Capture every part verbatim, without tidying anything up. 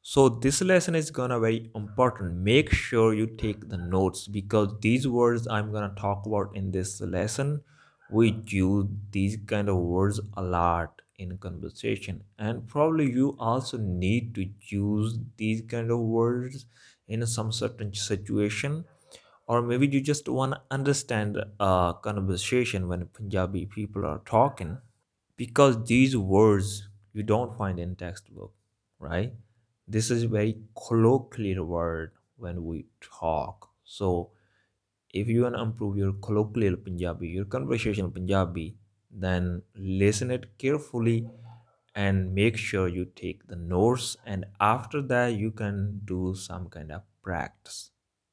So this lesson is gonna very important. Make sure you take the notes because these words I'm gonna talk about in this lesson, we use these kind of words a lot in conversation, and probably you also need to use these kind of words in some certain situation, or maybe you just want to understand a conversation when Punjabi people are talking, because these words you don't find in textbook, right? This is very colloquial word when we talk. So if you want to improve your colloquial Punjabi, your conversational Punjabi, then listen it carefully and make sure you take the notes, and after that you can do some kind of practice.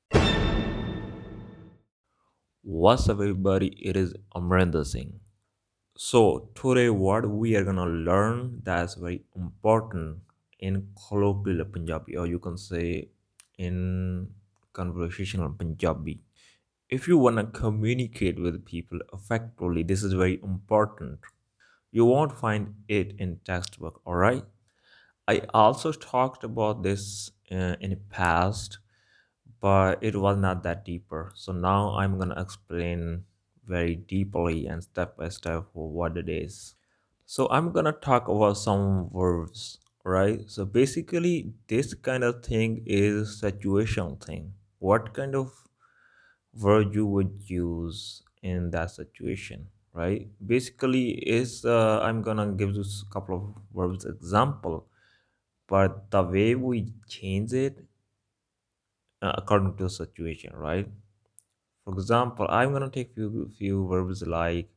What's up everybody, it is Amrinder Singh. So today what we are gonna learn that's very important in colloquial Punjabi, or you can say in conversational Punjabi. If you wanna communicate with people effectively, this is very important. You won't find it in textbook, alright? I also talked about this uh, in the past, but it was not that deeper. So now I'm gonna explain very deeply and step by step what it is. So I'm gonna talk about some verbs, right? So basically, this kind of thing is situational thing. What kind of verb you would use in that situation, right? Basically, is uh, I'm gonna give you a couple of verbs example, but the way we change it uh, according to the situation, right? For example, I'm gonna take few few verbs like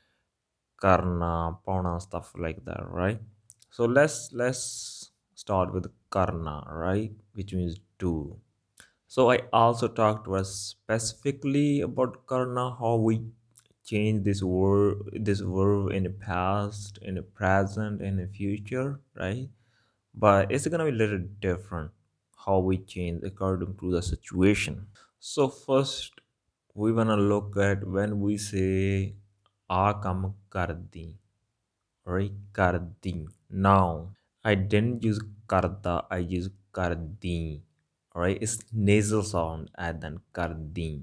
karna, pauna, stuff like that, right? So let's let's start with karna, right? Which means do. So I also talked was specifically about karna, how we change this word this verb in the past, in the present, in the future, right? But it's gonna be a little different how we change according to the situation. So first we wanna look at when we say ਆ ਕੰਮ ਕਰਦੀ, right? Kardi. Now, I didn't use karda, I use kardi. Alright, it's nasal sound and then kardi.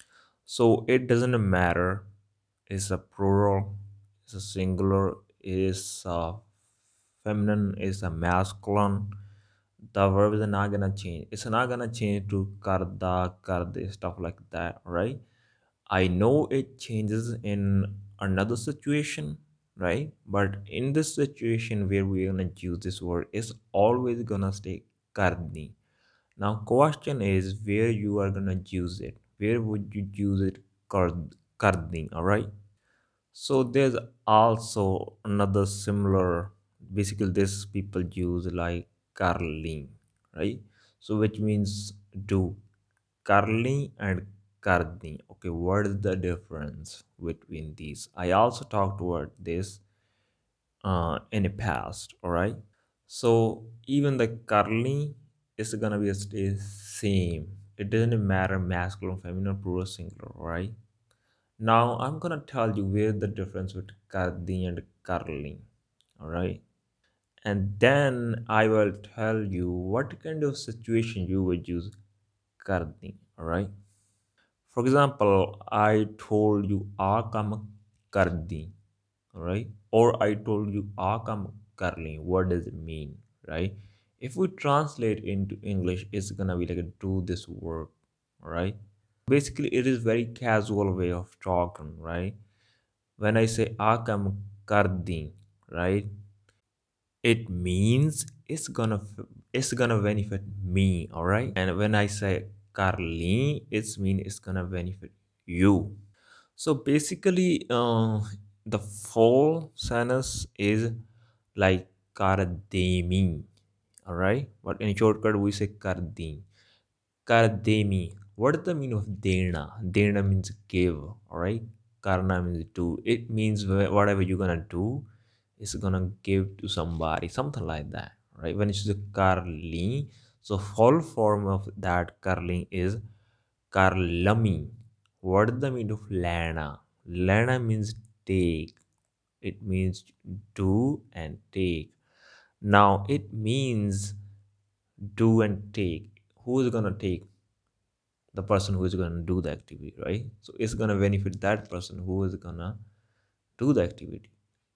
So it doesn't matter. It's a plural, it's a singular, it's a feminine, it's a masculine. The verb is not gonna change. It's not gonna change to karda, karde, stuff like that, right? I know it changes in another situation, right? But in this situation where we're gonna use this word, it's always gonna stay karni. Now, question is where you are gonna use it. Where would you use it? Kard, karni, all right? So there's also another similar. Basically, this people use like carling, right? So which means do. Carly and Kardni. Okay, what is the difference between these? I also talked about this uh, in the past, all right? So even the Carly is gonna be stay same. It doesn't matter masculine, feminine, plural, singular, right? Now I'm gonna tell you where the difference between Kardni and Carly, all right? And then I will tell you what kind of situation you would use Kardni, all right? For example, I told you आ काम कर दी, right? Or I told you आ काम कर ली. What does it mean, right? If we translate into English, it's gonna be like do this work, right? Basically, it is very casual way of talking, right? When I say आ काम कर दी, right? It means it's gonna it's gonna benefit me, all right? And when I say Carly, it's mean it's gonna benefit you. So basically, uh, the full sentence is like Kardemi, all right? But in shortcut, we say Kardi. Kardemi. What is the meaning of Dena? Dena means give, all right? Karna means do. It means wh- whatever you're gonna do, it's gonna give to somebody, something like that, right? When it's the Karli, so full form of that Karli is Karlami. What is the meaning of Lana? Lana means take. It means do and take. Now it means do and take. Who is gonna take? The person who is gonna do the activity, right? So it's gonna benefit that person who is gonna do the activity.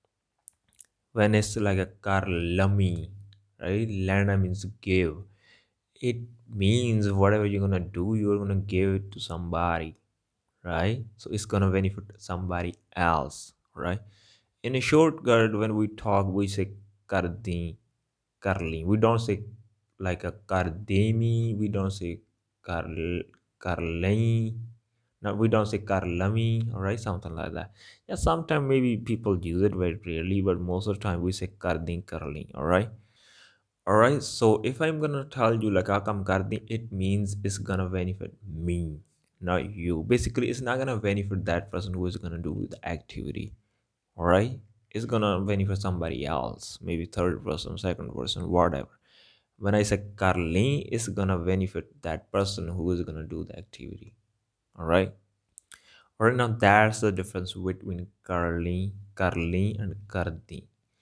When it's like a karlami, right? Lana means give. It means whatever you're gonna do, you're gonna give it to somebody, right? So it's gonna benefit somebody else, right? In a shortcut, when we talk, we say kardi, karli. We don't say like a kardemi. We don't say karl, karlai. No, we don't say karlami, all right, something like that. Yeah, sometimes maybe people use it very rarely, but most of the time we say kardin, karli, all right. All right, so if I'm gonna tell you like akam kardi, it means it's gonna benefit me, not you. Basically, it's not gonna benefit that person who is gonna do the activity. All right, it's gonna benefit somebody else, maybe third person, second person, whatever. When I say karli, it's gonna benefit that person who is gonna do the activity. All right. All right, now that's the difference between karli, karli, and kardi.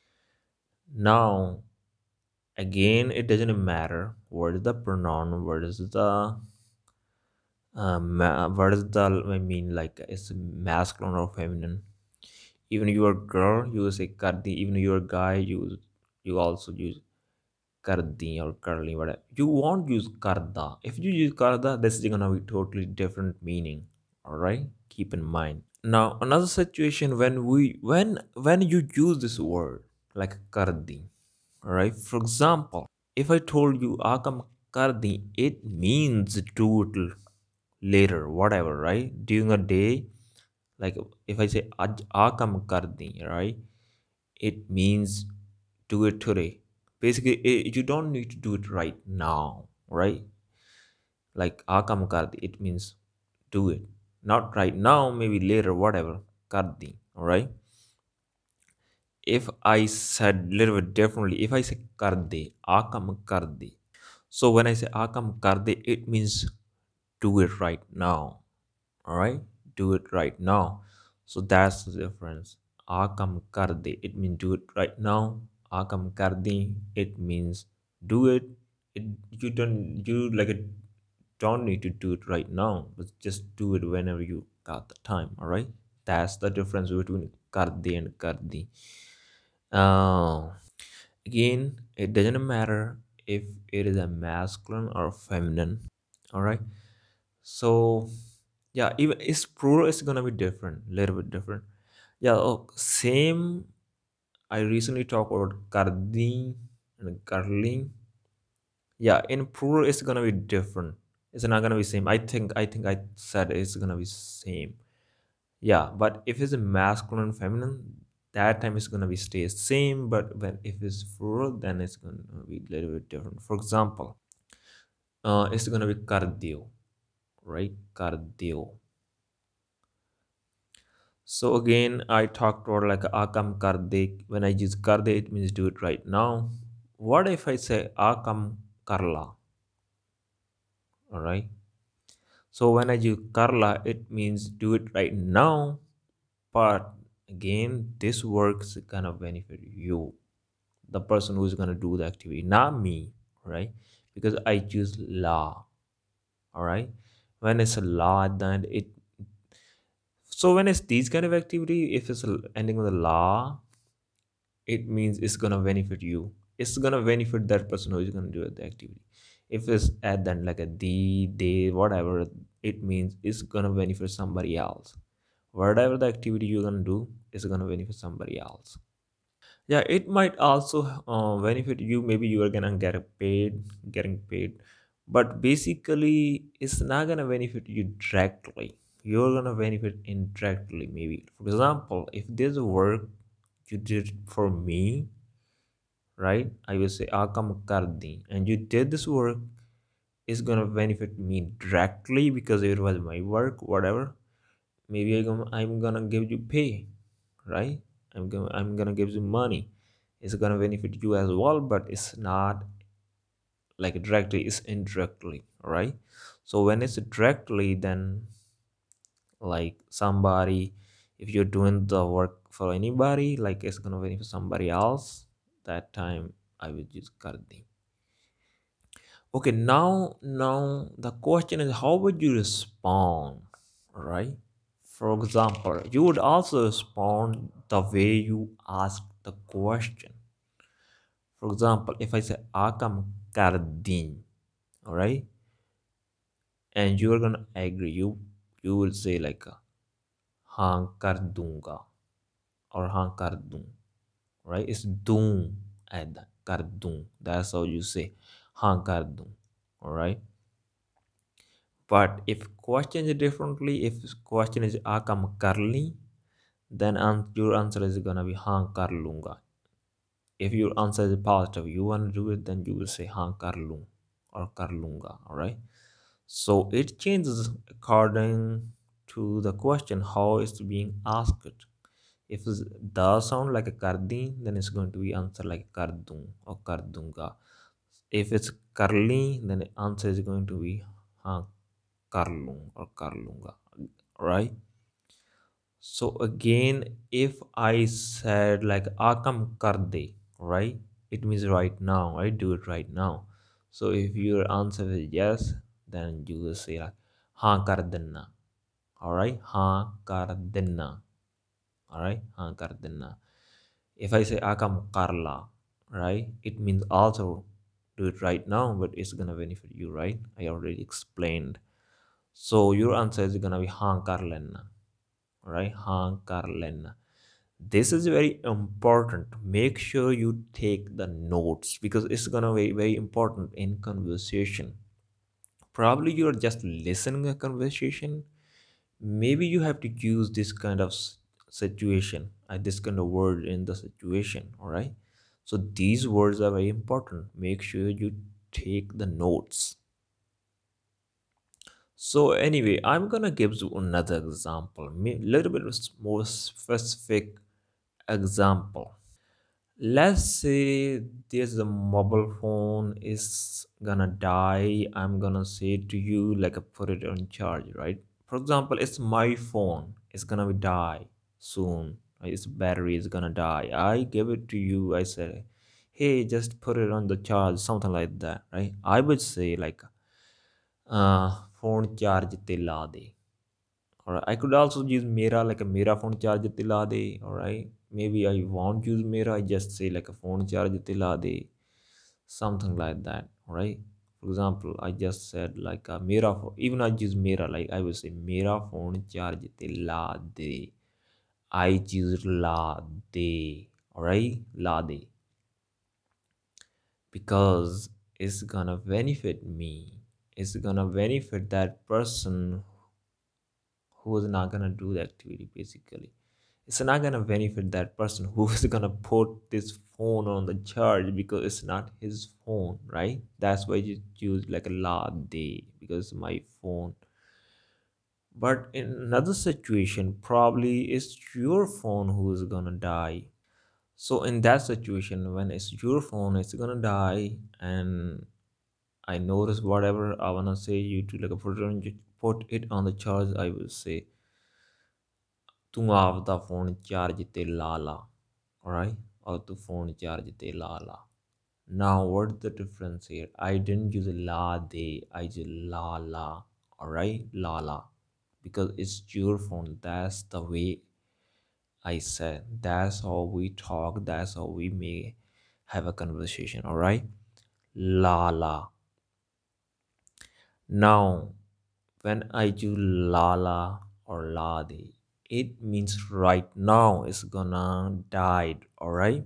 Now again, it doesn't matter what is the pronoun, what is the um, what is the I mean, like it's masculine or feminine. Even you are girl, you say kardi. Even you are guy, you you also use kardi or curly, whatever. You won't use karda. If you use karda, this is gonna be totally different meaning. All right, keep in mind. Now another situation when we when when you use this word like kardi, all right. For example, if I told you akam kardi, it means do it l- later, whatever, right? During a day, like if I say "Aj akam kardi," right? It means do it today. Basically, it, you don't need to do it right now, right? Like akam kardi, it means do it. Not right now, maybe later, whatever. Kardi, all right? If I said a little bit differently, if I say karde, akam karde. So when I say akam karde, it means do it right now. All right? Do it right now. So that's the difference. Akam karde, it means do it right now. Akam kardi, it means do it. It you don't you like it don't need to do it right now, but just do it whenever you got the time. All right? That's the difference between karde and kardi. Uh, Again, it doesn't matter if it is a masculine or feminine. All right. So yeah, even its plural is gonna be different, little bit different. Yeah. Oh, same. I recently talked about kardi and karling. Yeah, in plural it's gonna be different. It's not gonna be same. I think I think I said it's gonna be same. Yeah, but if it's a masculine and feminine, that time it's gonna be stay same. But when if it's plural, then it's gonna be a little bit different. For example, uh, it's gonna be cardio, right? Cardio. So again, I talked about like akam karde. When I use karde, it means do it right now. What if I say akam karla? All right. So when I use karla, it means do it right now. But again, this works kind of benefit you, the person who's going to do the activity, not me, right? Because I choose law, all right? When it's a law, then it, so when it's these kind of activity, if it's a- ending with a law, it means it's going to benefit you. It's going to benefit that person who is going to do the activity. If it's at then like a d, day, whatever, it means it's going to benefit somebody else. Whatever the activity you're going to do is going to benefit somebody else. Yeah, it might also uh, benefit you. Maybe you are gonna get paid, getting paid, but basically, it's not gonna benefit you directly. You're gonna benefit indirectly. Maybe, for example, if there's a work you did for me, right? I will say "Akam kardi," and you did this work. It's gonna benefit me directly because it was my work, whatever. Maybe I gonna, I'm gonna give you pay, right? I'm gonna I'm gonna give you money. It's gonna benefit you as well, but it's not like directly, it's indirectly, right? So when it's directly, then like somebody, if you're doing the work for anybody, like it's gonna benefit somebody else, that time I would use kardi. Okay, now now the question is how would you respond, right? For example, you would also respond the way you ask the question. For example, if I say akam kardin, all right, and you're gonna agree, you you will say like haan kar dunga or haan kar dun, right? It's dun at the kar dun. That's how you say haan kar dun, all right. But if question is differently, if question is akam karli, then an- your answer is gonna be haan kar lunga. If your answer is positive, you want to do it, then you will say haan kar lung or kar lunga. All right. So it changes according to the question how it's being asked. If it does sound like a kardi, then it's going to be answer like kardung or kardunga. If it's karli, then the answer is going to be haan karlung or karlunga. Right. So again, if I said like akam karde, right? It means right now, I do it right now. So if your answer is yes, then you will say like haan kar denna. Alright, haan kar denna. Alright, haan kar denna. If I say akam karla, right? It means also do it right now, but it's gonna benefit you, right? I already explained. So your answer is gonna be haan kar lenna. Right, haan kar lenna. This is very important. Make sure you take the notes because it's gonna be very important in conversation. Probably you're just listening a conversation. Maybe you have to use this kind of s- situation, uh, this kind of word in the situation. All right. So these words are very important. Make sure you take the notes. So anyway, I'm gonna give you another example, a little bit more specific example. Let's say there's a mobile phone is gonna die. I'm gonna say to you like a put it on charge, right? For example, it's my phone. It's gonna be die soon. Right? Its battery is gonna die. I give it to you. I say, hey, just put it on the charge, something like that, right? I would say like, uh, phone charge te la de. Alright, I could also use Mera like a Mera phone charge tila de. Alright, maybe I won't use Mera. I just say like a phone charge tila de, something like that. Alright. For example, I just said like a Mera. pho- Even I use Mera, like I will say Mera phone charge tila de. I choose la de. Alright, la de because it's gonna benefit me. It's gonna benefit that person who is not gonna do the activity basically. It's not gonna benefit that person who is gonna put this phone on the charge because it's not his phone, right? That's why you choose like a la day because it's my phone. But in another situation, probably it's your phone who is gonna die. So in that situation, when it's your phone, it's gonna die, and I notice whatever I wanna say you to like put it on put it on the charge. I will say ਤੂੰ ਆਪਦਾ phone charge ਤੇ ਲਾ ਲਾ, alright, or ਤੂੰ phone charge ਤੇ ਲਾ ਲਾ. Now what's the difference here? I didn't use la de, I used la la, alright, la la, because it's your phone. That's the way I said. That's how we talk. That's how we may have a conversation, alright. La la. Now when I do lala or ladi, it means right now it's gonna die, alright?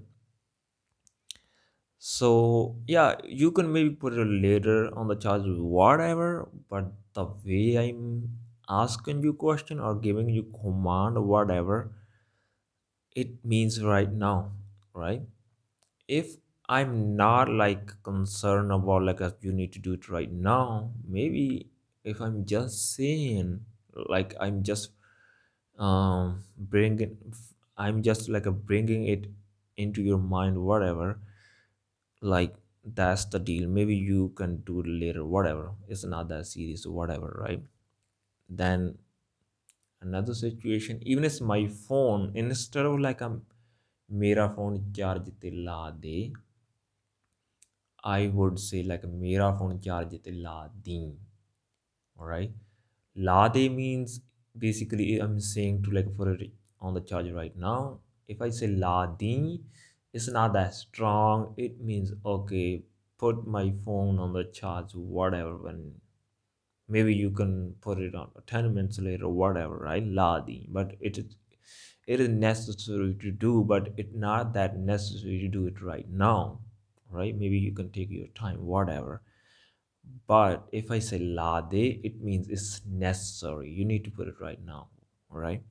So yeah, you can maybe put it later on the charge, whatever, but the way I'm asking you question or giving you command or whatever, it means right now, right? If I'm not like concerned about like uh, you need to do it right now, maybe if I'm just saying like I'm just um bringing, I'm just like a bringing it into your mind, whatever, like that's the deal. Maybe you can do it later, whatever. It's not that serious, whatever, right? Then another situation, even it's my phone, instead of like I'm mera phone charge te la de, I would say like मेरा phone charge te la the. All right. Lade means basically I'm saying to like put it on the charger right now. If I say ladi, it's not that strong. It means okay, put my phone on the charge, whatever. When maybe you can put it on ten minutes later, whatever, right? Ladi, but it is it is necessary to do, but it's not that necessary to do it right now, right? Maybe you can take your time, whatever. But if I say lade, it means it's necessary. You need to put it right now. All right.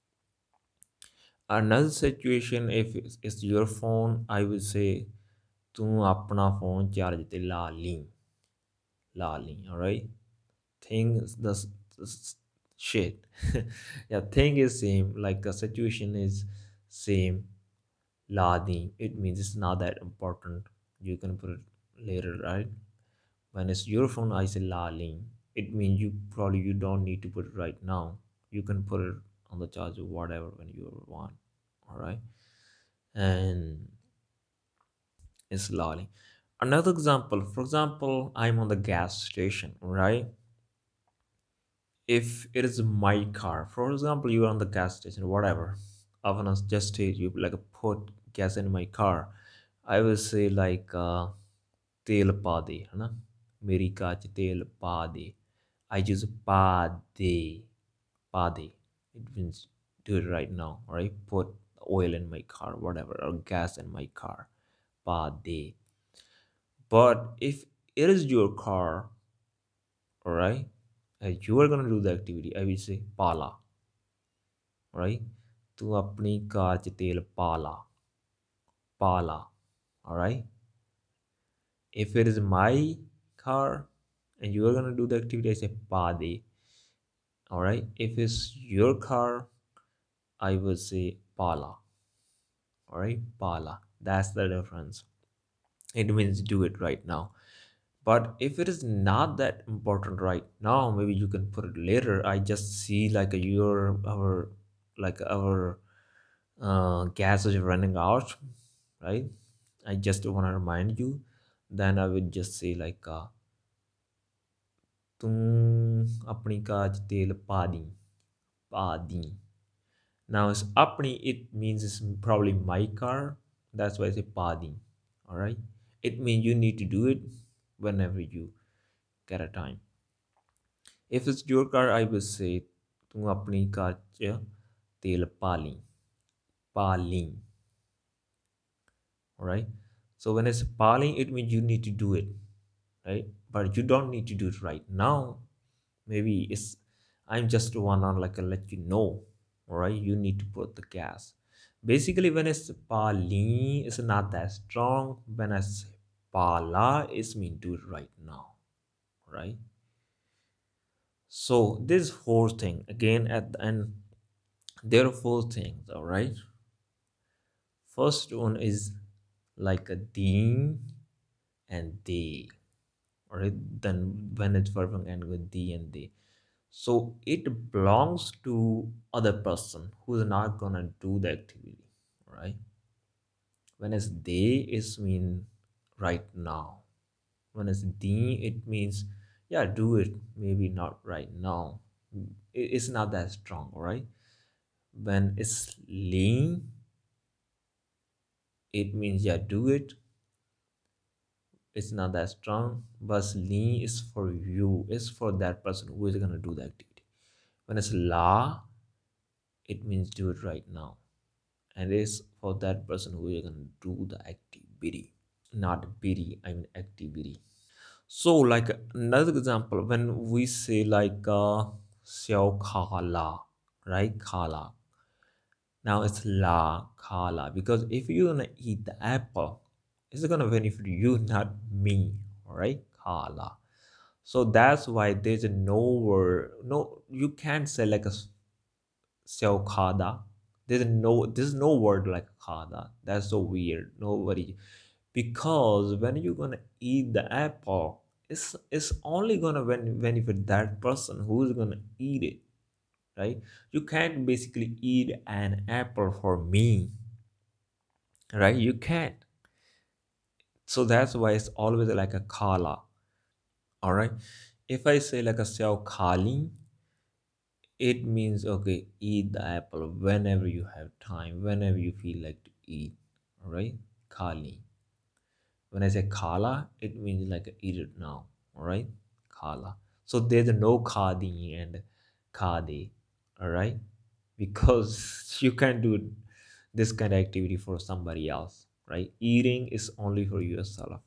Another situation, if it's, it's your phone, I would say तू अपना phone charge ते ला ली ला ली. All right. Thing is the s- s- shit. Yeah, thing is same. Like the situation is same. La di. It means it's not that important. You can put it later, right? When it's your phone, I say la ling. It means you probably you don't need to put it right now. You can put it on the charger, whatever, when you want. All right, and it's la ling. Another example, for example, I'm on the gas station, right? If it is my car, for example, you're on the gas station, whatever. I wanna just say you like put gas in my car. I will say like uh, तेल पा दे है ना मेरी car च तेल पा दे I use पा दे पा दे it means do it right now, right? Put oil in my car, whatever, or gas in my car, पा दे. But if it is your car, all right, and you are gonna do the activity, I will say पाला, right? तू अपनी car च तेल पाला पाला. All right. If it is my car and you are gonna do the activity, I say pade. All right. If it's your car, I will say pala. All right, pala. That's the difference. It means do it right now. But if it is not that important right now, maybe you can put it later. I just see like a your our like our uh, gas is running out, right? I just want to remind you. Then I would just say like uh, तू अपनी car च तेल पा दी पा दी. Now it's apni, it means it's probably my car. That's why I say pa di. All right. It means you need to do it whenever you get a time. If it's your car, I will say तू अपनी car च तेल पा ली पा ली. All right. So when it's paling, it means you need to do it, right? But you don't need to do it right now. Maybe it's I'm just one on like a let you know. All right, you need to put the gas. Basically, when it's pali, it's not that strong. When I say pala, it's mean do it right now, right? So this four thing again at the end. There are four things. All right. First one is like a deen and they. All right. Then when it's verb and with the and they. So it belongs to other person who's not gonna do the activity, right? When it's they, it's mean right now. When it's the, it means yeah, do it. Maybe not right now. It- It's not that strong, right? When it's lean, it means yeah, do it. It's not that strong, but lean is for you. It's for that person who is gonna do the activity. When it's la, it means do it right now, and it's for that person who is going to do the activity, not biri, I mean activity. So like another example, when we say like uh xiao khala, right? Khala. Now it's la khala, because if you're gonna eat the apple, it's gonna benefit you, not me. All right, khala. So that's why there's a no word, no, you can't say like a sell khada. There's no there's no word like khada. That's so weird. Nobody, because when you're gonna eat the apple, it's it's only gonna ben- benefit that person who's gonna eat it, right? You can't basically eat an apple for me, right? You can't. So that's why it's always like a khala. All right. If I say like a sell khali, it means okay, eat the apple whenever you have time, whenever you feel like to eat. All right. Khali. When I say khala, it means like eat it now. All right. Khala. So there's no khadi and khade. All right. Because you can't do this kind of activity for somebody else. Right. Eating is only for yourself.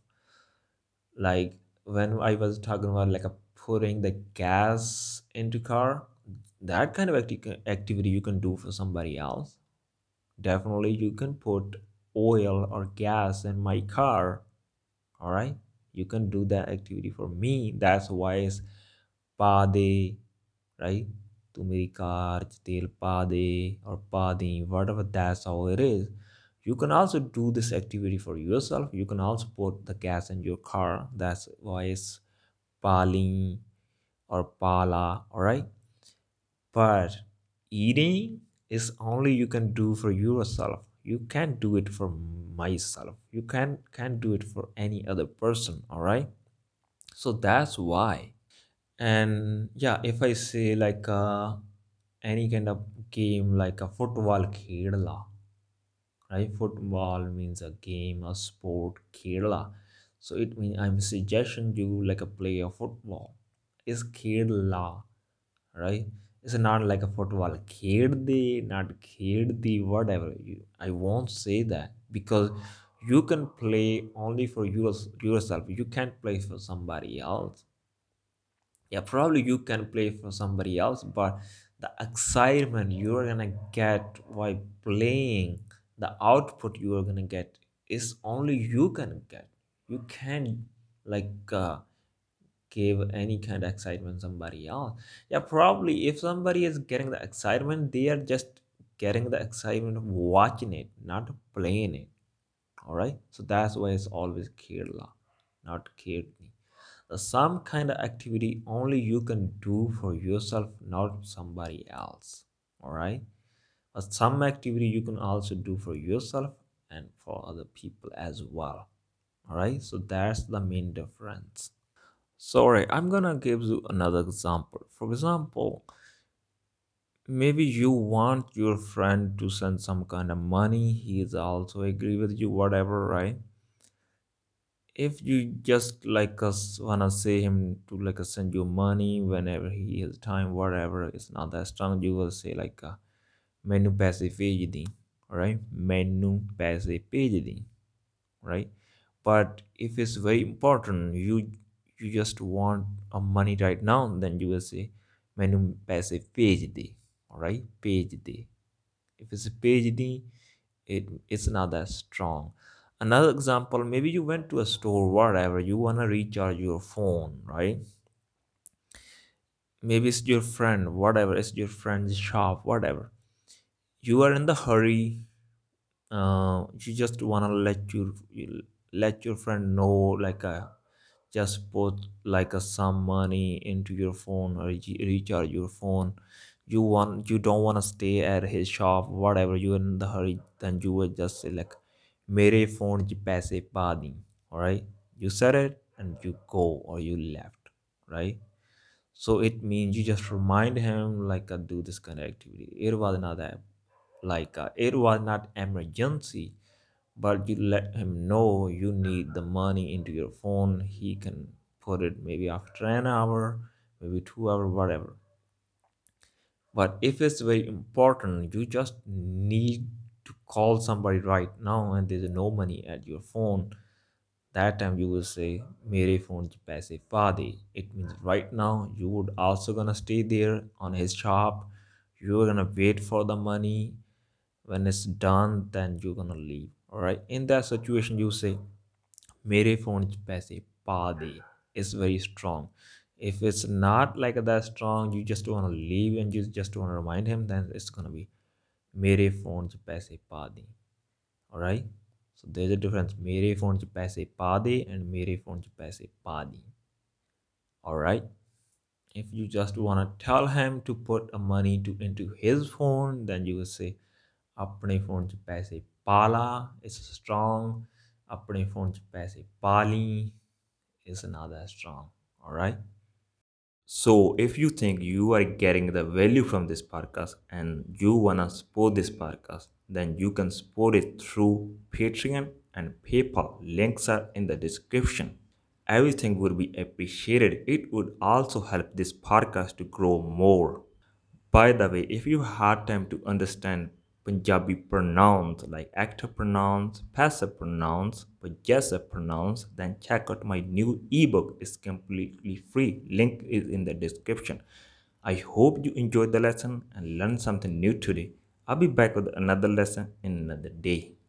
Like when I was talking about like a putting the gas into car, that kind of acti- activity you can do for somebody else. Definitely you can put oil or gas in my car. All right, you can do that activity for me. That's why it's पा दे, right? तू मेरी car च तेल पा दे or पा दी, whatever, that's how it is. You can also do this activity for yourself. You can also put the gas in your car. That's why it's pali or pala, all right? But eating is only you can do for yourself. You can't do it for myself. You can't can't do it for any other person, all right? So that's why. And yeah, if I say like uh, any kind of game like a football khedla, right? Football means a game, a sport, khedla. So it means I'm suggesting you like a play of football. Is khedla, right? It's not like a football. Khedde, not kheddi, whatever. You, I won't say that because you can play only for yours, yourself. You can't play for somebody else. Yeah, probably you can play for somebody else, but the excitement you're gonna get while playing, the output you're gonna get is only you can get. You can't like uh, give any kind of excitement somebody else. Yeah, probably if somebody is getting the excitement, they are just getting the excitement of watching it, not playing it. All right, so that's why it's always Kerala, not Kirtni. The some kind of activity only you can do for yourself, not somebody else. All right, but some activity you can also do for yourself and for other people as well. All right, so that's the main difference. Sorry, I'm gonna give you another example. For example, maybe you want your friend to send some kind of money. He is also agree with you, whatever, right? If you just like us wanna say him to like uh, send you money whenever he has time, whatever, it's not that strong, you will say like uh, menu paise ਭੇਜ ਦੀ, right? Menu paise ਭੇਜ ਦੀ, right? But if it's very important, you you just want a money right now, then you will say menu paise ਭੇਜ ਦੇ, all right? ਭੇਜ ਦੇ. If it's ਭੇਜ ਦੀ, it it's not that strong. Another example, maybe you went to a store, whatever, you want to recharge your phone, right? Maybe it's your friend, whatever, it's your friend's shop, whatever. You are in the hurry, uh, you just want to let your you let your friend know like a just put like a some money into your phone or re- recharge your phone. You want you don't want to stay at his shop, whatever, you're in the hurry, then you would just say like mere phone ch paise pa di, all right? You said it and you go or you left, right? So it means you just remind him like uh, do this kind of activity. It was not that like uh, it was not emergency, but you let him know you need the money into your phone. He can put it maybe after an hour, maybe two hour, whatever. But if it's very important, you just need to call somebody right now and there's no money at your phone. That time you will say mere phone ch paise pa de. It means right now you would also gonna stay there on his shop. You're gonna wait for the money. When it's done, then you're gonna leave. All right, in that situation you say mere phone ch paise pa de. It's very strong. If it's not like that strong, you just want to leave and you just want to remind him, then it's gonna be mere phone ch paise pa de. All right, so there's a difference. Mere phone ch paise pa de and mere phone ch paise pa di. All right, if you just want to tell him to put a money to into his phone, then you will say apne phone ch paise pala. It's strong. अपने phone च पैसे पा ली is not that strong. All right. So, if you think you are getting the value from this podcast and you wanna support this podcast, then you can support it through Patreon and PayPal. Links are in the description. Everything would be appreciated. It would also help this podcast to grow more. By the way, if you had time to understand Punjabi pronouns like active pronouns, passive pronouns, possessive pronouns, then check out my new ebook. It's completely free. Link is in the description. I hope you enjoyed the lesson and learned something new today. I'll be back with another lesson in another day.